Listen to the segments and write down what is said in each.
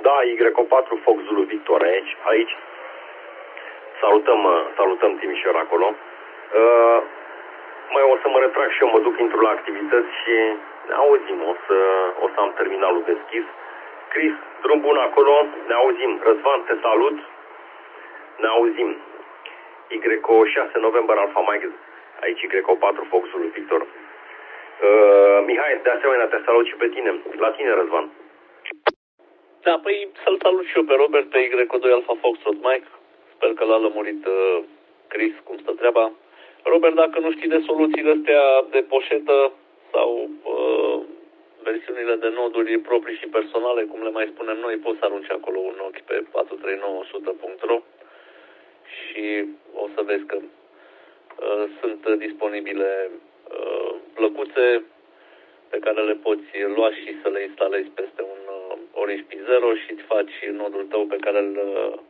Da, Y4 Fox Zulu Victor aici. Salutăm Timișoara acolo. Mai o să mă retrag și eu, mă duc intru la activități și ne auzim. O să am terminalul deschis. Chris, drum bun acolo, ne auzim. Răzvan, te salut. Ne auzim. Y6 November Alpha Mike, aici Y4 Fox Zulu Victor. Mihai, de asemenea te salut și pe tine. La tine, Răzvan. Da, păi să-l salut și eu pe Robert, pe Y2 Alpha Foxtrot Mike. Sper că l-a lămurit Chris cum stă treaba. Robert, dacă nu știi de soluțiile astea de poșetă sau versiunile de noduri proprii și personale, cum le mai spunem noi, poți să arunci acolo un ochi pe 439100.ro și o să vezi că sunt disponibile plăcuțe pe care le poți lua și să le instalezi peste un Orange P0 și îți faci nodul tău pe care îl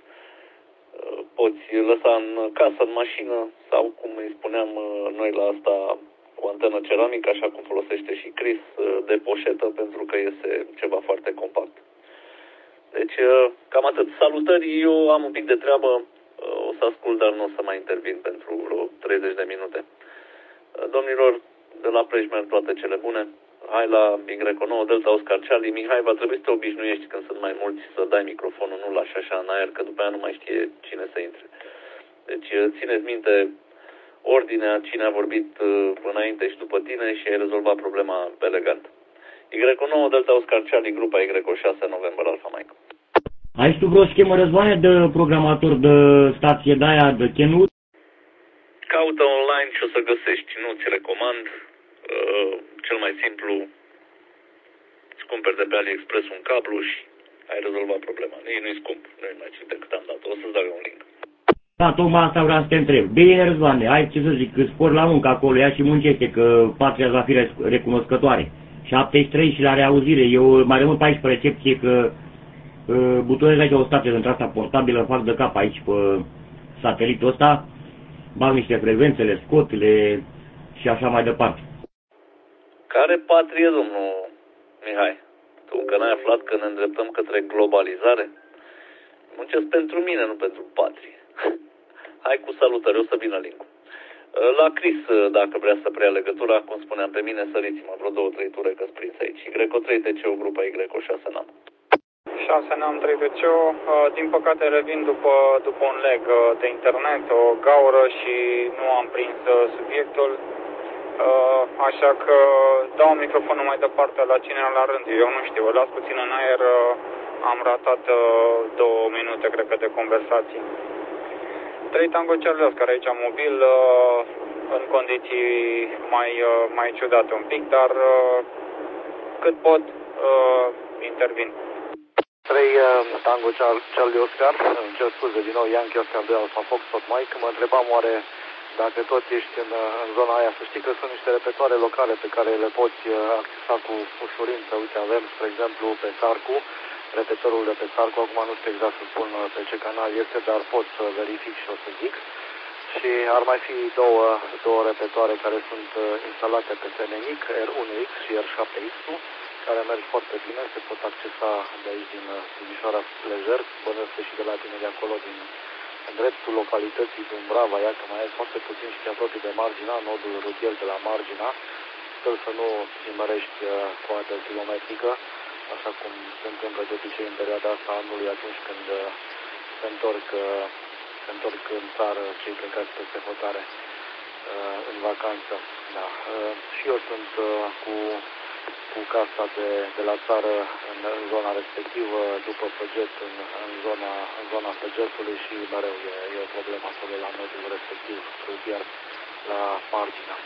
poți lăsa în casă, în mașină sau, cum îi spuneam noi la asta, cu antenă ceramică, așa cum folosește și Chris, de poșetă, pentru că este ceva foarte compact. Deci, cam atât. Salutări, eu am un pic de treabă, o să ascult, dar nu o să mai intervin pentru vreo 30 de minute. Domnilor, de la Prejmer toate cele bune. Hai la Y9 Delta Oscar Charlie. Mihai, va trebui să te obișnuiești când sunt mai mulți să dai microfonul, nu lași așa în aer, că după aia nu mai știe cine să intre. Deci țineți minte ordinea, cine a vorbit înainte și după tine și ai rezolvat problema elegant. Y9 Delta Oscar Charlie, grupa Y6 November Alpha Mike. Ai și tu vreo schemă, Răzvane, de programator de stație de aia, de Kenwood? Caută online și o să găsești, nu ți recomand. Cel mai simplu, îți cumperi de pe AliExpress un cablu și ai rezolvat problema. Nu-i scump, nu-i mai cit decât am dat. O să-ți dau un link. Da, tocmai asta vreau să te întreb. Bine, Răzvane, hai ce să zic, că spor la muncă acolo, ia și muncește, că patria va fi recunoscătoare. 73 și la reauzire, eu mai rămân pe aici pe recepție, că butonez aici o stație dintre asta portabilă, fac de cap aici pe satelitul ăsta, bag niște frecvențe, le scot, și așa mai departe. Care patrie, domnul Mihai? Tu încă n-ai aflat că ne îndreptăm către globalizare? Muncesc pentru mine, nu pentru patrie. Hai cu salutări, o să vină link-ul. La Chris, dacă vrea să preia legătura, cum spuneam pe mine, săriți-mă vreo 2-3 ture că-s prins aici. Y3 TCO, grupa Y6 NAM. 6 NAM 3 TCO, din păcate revin după un leg de internet, o gaură și nu am prins subiectul. Așa că dau microfonul mai departe la cine la rând. Eu nu știu, o las puțin în aer, am ratat 2 minute, cred că, de conversații. 3 Tango Charlie Oscar aici mobil, în condiții mai ciudate un pic, dar cât pot, intervin. 3 Tango Charlie Oscar, îmi cer scuze din nou, Yankee Oscar 2 Alpha Fox Tot Mike. Mă întrebam oare dacă tot ești în zona aia, să știi că sunt niște repetoare locale pe care le poți accesa cu ușurință. Uite, avem, spre exemplu, pe Sarcu, repetorul de pe Sarcu, acum nu știu exact să spun pe ce canal este, dar pot să verific și o să zic. Și ar mai fi două repetoare care sunt instalate pe TNNIC, R1X și R7X-ul, care merg foarte bine, se pot accesa de aici din Timișoara lejer, bănesc și de la tine de acolo, în dreptul localității Dumbrava, iată, mai e foarte puțin și te apropii de Margina, nodul rutier de la Margina. Sper să nu nimerești coadă kilometrică, așa cum se întâmplă de obicei în perioada asta anului, atunci când se întorc în țară cei plecați peste hotare în vacanță. Da. Și eu sunt cu casa de la țară în zona respectivă, după Făget, în zona Făgetului și mereu e o problemă acolo la nodul respectiv, rutier, la Margina.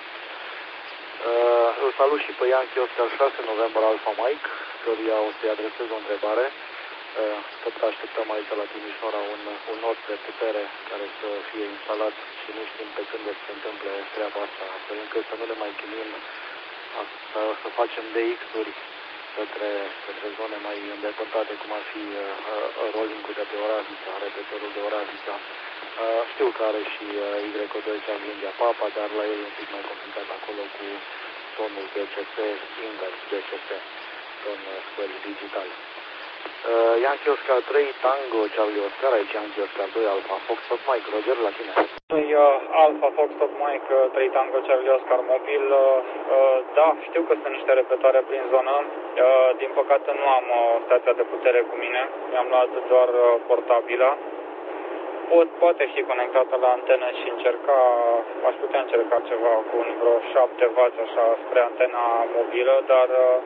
Îl salut și pe Yankee Oscar 6 November Alpha Mike, căruia o să-i adresez o întrebare. Tot așteptăm aici la Timișoara un nod de putere care să fie instalat și nu știm pe când se întâmple treaba asta, astfel încât să nu ne mai chinuim să facem DX-uri către zone mai îndepărtate, cum ar fi rolling-ul de pe Oravița, repetorul de Oravița. Știu că are și Y2 Charlie Papa, dar la el e un pic mai complicat acolo cu tonul DCS, invers DCS, ton square digital. Yankee Oscar 3, Tango, Charlie Oscar, aici Yankee Oscar 2, Alpha Foxtrot Mike, Roger, la tine. Alpha Foxtrot Mike, 3 Tango, Charlie Oscar mobil. Da, știu că sunt niște repetoare prin zonă. Din păcate nu am stația de putere cu mine. Mi-am luat doar portabila. Poate fi conectată la antenă și aș putea încerca ceva cu vreo 7W așa spre antena mobilă, dar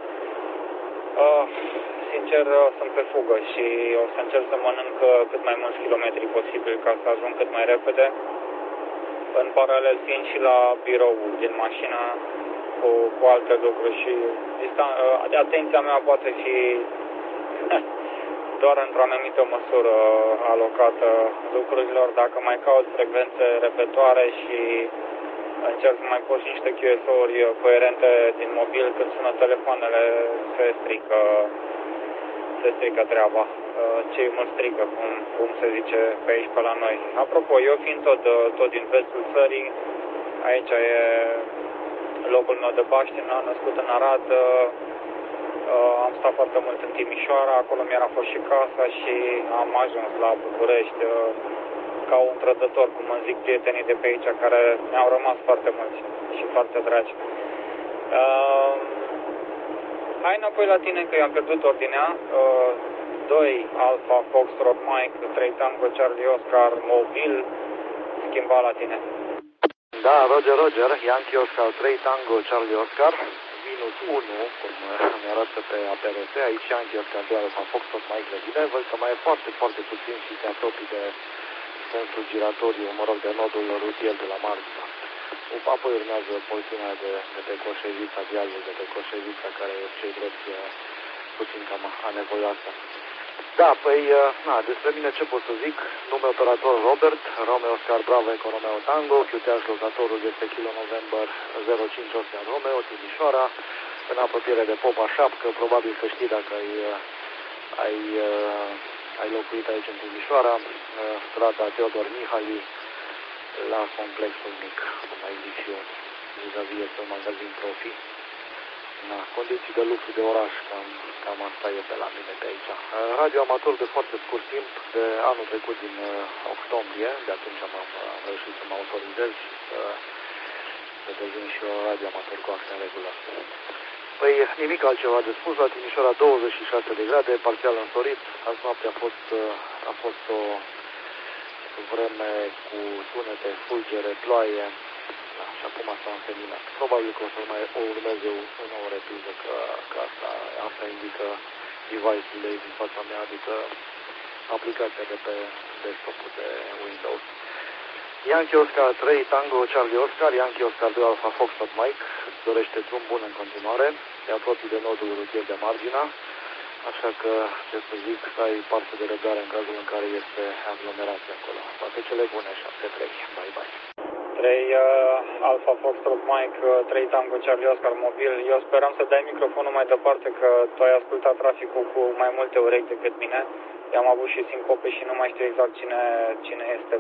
sincer sunt pe fugă și o să încerc să mănânc cât mai mulți kilometri posibil ca să ajung cât mai repede. În paralel fiind și la biroul din mașină cu alte lucruri și atenția mea poate fi doar într-o anumită măsură alocată lucrurilor. Dacă mai caut frecvențe repetoare și încerc să mai pun și niște QSO-uri coerente din mobil, când sună telefoanele, se strică treaba. Ce mă strică, cum se zice pe aici pe la noi. Apropo, eu fiind tot din vestul țării, aici e locul meu de baștină, născut în Arad. Am stat foarte mult în Timișoara, acolo mi-era fost și casa și am ajuns la București ca un trădător, cum îmi zic prietenii de pe aici, care mi-au rămas foarte mulți și foarte dragi. Hai înapoi la tine, că i-am pierdut ordinea. 2 Alpha Foxtrot Mike, 3 Tango Charlie Oscar mobil, schimba la tine. Da, Roger, Yankee Oscar 3 Tango Charlie Oscar, minus 1, cum mi arată pe APRS, aici Yankee Oscar 2 Alpha Foxtrot Mike de bine, văd că mai e foarte puțin și te apropii de sensul giratoriu, de nodul rutier de la Marginea. Apoi urmează porțiunea de pe Coșevița, viajul de pe Coșevița, care e cei drept puțin cam anevoioasă. Da, păi, despre mine ce pot să zic? Nume operator Robert, Romeo Oscar Bravo Eco Romeo Tango, QTH locatorul este Kilo November 05 Ocean Romeo, Timișoara, în apropiere de Popa Șapcă, probabil că știi dacă ai locuit aici în Timișoara, strada Teodor Mihali, la complexul mic, cum mai zic și eu, vis-a-vis este un magazin profi. Na, condiții de lucru de oraș, cam asta e pe la mine pe aici. Radio amator de foarte scurt timp, de anul trecut din octombrie, de atunci am reușit să mă autorizez și să devin și eu radio amator cu acte în regulă. Păi nimic altceva de spus, la Timișoara 26 de grade, parțial însorit, azi noapte a fost o vreme cu tunete, fulgere, ploaie, da, și acum s-a înseninat. Probabil că o să mai urmeze o nouă repriză, că asta indică device-ul de din fața mea, adică aplicația de pe desktop-ul de Windows. Yankee Oscar 3 Tango Charlie Oscar, Yankee Oscar 2 Alpha Foxtrot Mike, îți dorește drum bun în continuare, te apropii de nodul rutier de Marginea, așa că, ce să zic, să ai parte de răbdare în cazul în care este aglomerație acolo. Toate cele bune, 7-3, bye. 3 Alpha Foxtrot Mike, 3 Tango Charlie Oscar mobil. Eu speram să dai microfonul mai departe, că tu ai ascultat traficul cu mai multe urechi decât mine. I-am avut și sincope și nu mai știu exact cine este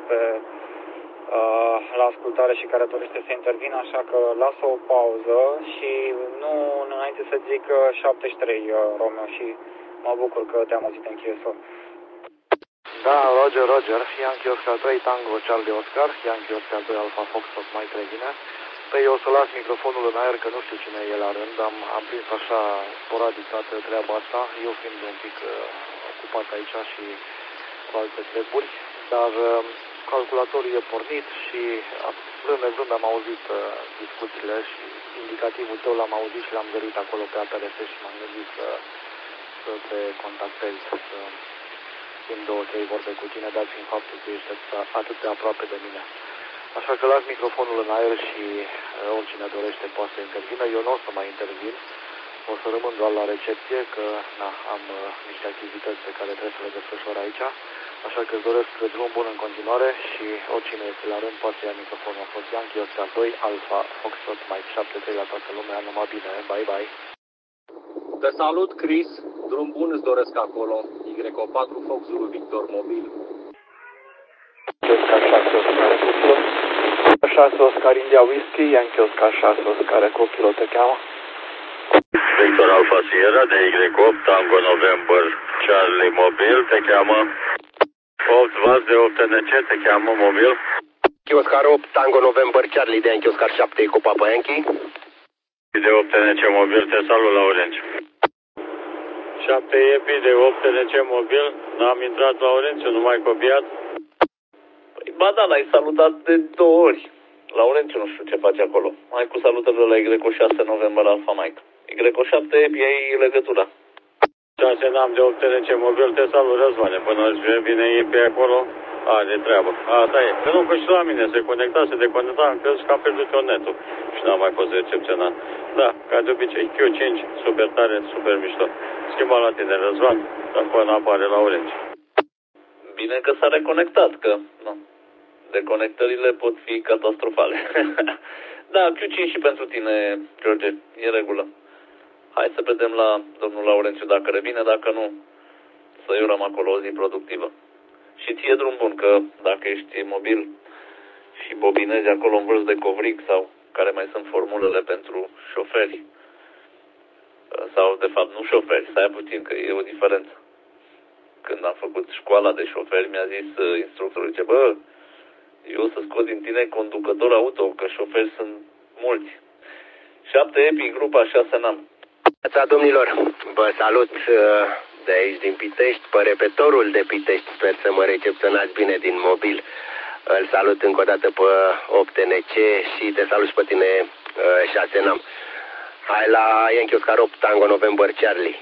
la ascultare și care dorește să intervină, așa că lasă o pauză și nu înainte să zic 73 Romeo, și mă bucur că te-am auzit în QSO. Da, Roger, Yankee Oscar 3 Tango Charlie Oscar, Yankee Oscar 2 Alpha Foxtrot mai bine. Păi eu o să las microfonul în aer, că nu știu cine e la rând, am prins așa sporadic toată treaba asta, eu fiind un pic ocupat aici și cu alte treburi, dar calculatorul e pornit și vrând am auzit discuțiile și indicativul tău l-am auzit și l-am zărit acolo pe APRS și m-am gândit să te contactez, să schimb 2-3 vorbe cu tine, dat fiind faptul că ești atât de aproape de mine. Așa că las microfonul în aer și oricine dorește poate să intervină. Eu nu o să mai intervin, o să rămân doar la recepție, că am niște activități pe care trebuie să le desfășor aici. Așa că îți doresc drum bun în continuare și oricine este la rând poate să ia microfonul. A fost Yankee Oscar 2 Alpha Foxtrot Mike 7-3 la toată lumea, numai bine, bye. Te salut, Chris, drum bun îți doresc acolo, YO4 Fox Zulu Victor mobil. 6 Oscar India Whisky, Yankee Oscar 6 Oscar Eco Kilo te cheamă. Victor Alpha Sierra de Y8, Tango November, Charlie Mobil, te cheamă. 8 Vaz de 8 NC, te cheamă mobil. Oscar 8, Tango November, Charlie de Yankee Oscar 7 cu Papa Yankee. De 8 NC mobil, te salut la Orange. 7 EPI de 8 NC mobil, n-am intrat la Orange, nu mai copiat. Păi, ba da, l-ai salutat de 2 ori. La Orange nu știu ce face acolo. Mai cu salutările la Y6 November Alpha Mike. Y7 EPI ai legătura. 6 n-am de 8 NC mobil, te salut Răzvane. Până își vine EPI acolo, are treabă. Asta e. Că nu, că și la mine se conecta, se deconecta, am crezut că am pierdut eu netul. Și n-am mai fost recepționat. Da, ca de obicei, Q5, super tare, super mișto. Schimba la tine, Răzvan, dar până apare la Orange. Bine că s-a reconectat, că nu. Deconectările pot fi catastrofale. Da, Q5 și pentru tine, George, e regulă. Hai să vedem la domnul Laurențiu dacă revine, dacă nu, să iurăm acolo o zi productivă. Și ție drum bun, că dacă ești mobil și bobinezi acolo în vârf de covric sau care mai sunt formulele pentru șoferi, sau de fapt nu șoferi, stai puțin că e o diferență. Când am făcut școala de șoferi, mi-a zis instructorul, zice, bă, eu să scot din tine conducător auto, că șoferi sunt mulți. 7 EPI, grupa 6 NAM. Salut, domnilor, vă salut de aici din Pitești, pe repetorul de Pitești, sper să mă recepționați bine din mobil. Îl salut încă o dată pe 8 NC și te salut și pe tine 6 NAM. Hai la Yankee Oscar 8, Tango November Charlie.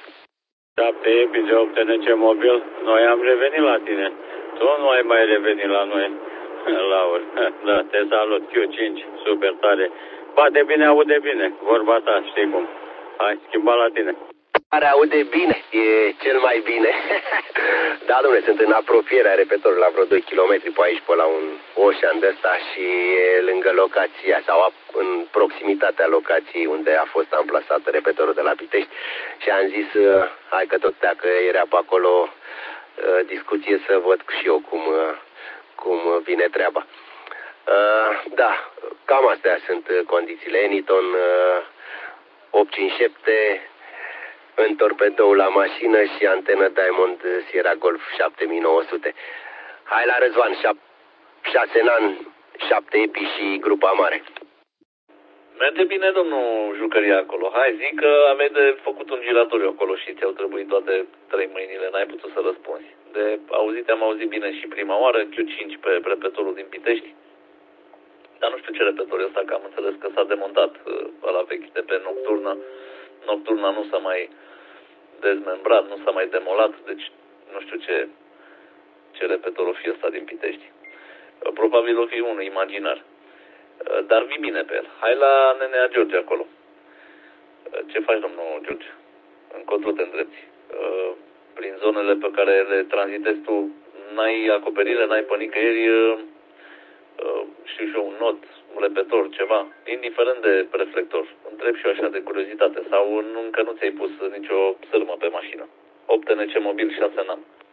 7 EPI de 8 NC mobil, noi am revenit la tine. Tu nu ai mai revenit la noi, Laur. Da, te salut, Q5, super tare. Bate bine, aude bine, vorba ta, știi cum. Hai, schimba la tine. Care aude bine, e cel mai bine. Da, domnule, sunt în apropierea repetorului, la vreo 2 km pe aici, pe la un ocean de ăsta și e lângă locația sau în proximitatea locației unde a fost amplasat repetorul de la Pitești și am zis, hai că tot dacă era pe acolo discuție să văd și eu cum vine treaba. Da, cam astea sunt condițiile. Eniton 857, în torpedou la mașină și antenă Diamond Sierra Golf 7900. Hai la Răzvan, 6 NAN, 7 EPI și grupa mare. Merge bine, domnul Jucăria, acolo. Hai, zic că aveai de făcut un giratoriu acolo și ți-au trebuit toate 3 mâinile, n-ai putut să răspunzi. De auzit, am auzit bine și prima oară, Q5 pe repetorul din Pitești. Dar nu știu ce repetor e ăsta, că am înțeles că s-a demontat ăla vechi de pe Nocturna. Nocturna nu s-a mai dezmembrat, nu s-a mai demolat, deci nu știu ce repetor o fi ăsta din Pitești. Probabil o fi unul imaginar. Dar vii bine pe el. Hai la nenea George acolo. Ce faci, domnul George? Încotro te îndrepti. Prin zonele pe care le tranzitezi tu, n-ai acoperire, n-ai pe nicăieri, știu și eu, un nod, un repetor, ceva, indiferent de reflector. Întreb și eu așa de curiozitate. Sau încă nu ți-ai pus nicio sârmă pe mașină. 8 NC mobil 6 NAM.